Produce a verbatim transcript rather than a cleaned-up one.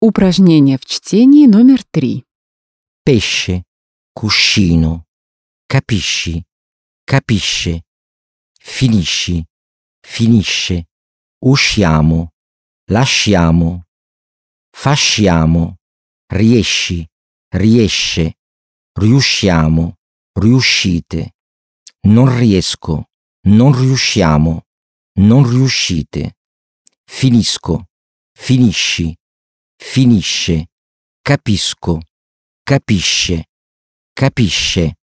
Упражнение в чтении номер три. Pesce, cuscino, capisci, capisce, finisci, finisce, usciamo, lasciamo, fasciamo, riesci, riesce, riusciamo, riuscite, non riesco, non riusciamo, non riuscite, finisco, finisci, finisce, capisco, capisce, capisce.